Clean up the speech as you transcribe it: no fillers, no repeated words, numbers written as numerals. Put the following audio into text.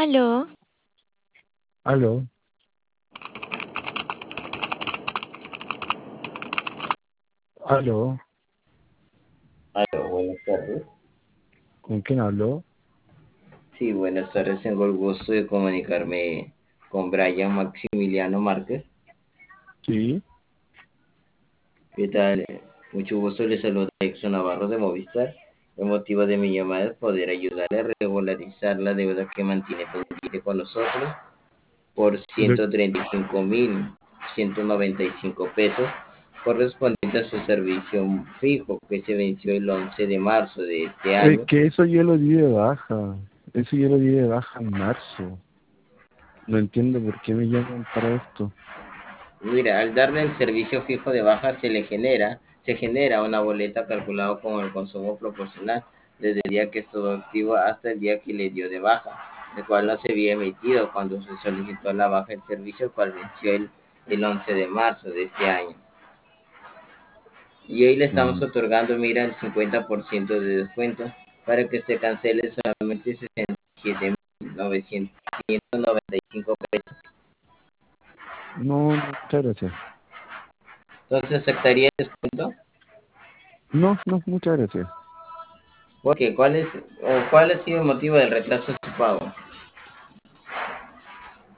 Aló, Aló, aló, Aló, buenas tardes. ¿con quién habló? Sí, buenas tardes. Tengo el gusto de comunicarme con Brian Maximiliano Márquez. Sí, ¿Qué tal? Mucho gusto. Le saluda Exxon Navarro de Movistar. El motivo de mi llamada es poder ayudarle a regularizar la deuda que mantiene pendiente con nosotros por pero 135.195 pesos, correspondiente a su servicio fijo que se venció el 11 de marzo de este es año. que eso yo lo di de baja. Eso yo lo di de baja en marzo. No entiendo por qué me llaman para esto. Mira, al darle el servicio fijo de baja se genera una boleta calculada con el consumo proporcional desde el día que estuvo activo hasta el día que le dio de baja, el cual no se había emitido cuando se solicitó la baja del servicio, el cual venció el 11 de marzo de este año. Y hoy le estamos Mm, otorgando, mira, el 50% de descuento para que usted cancele solamente 67.995 pesos. no, no, muchas gracias. Entonces, ¿aceptaría el descuento? No, no, muchas gracias. Porque, ¿cuál ha sido el motivo del retraso de su pago?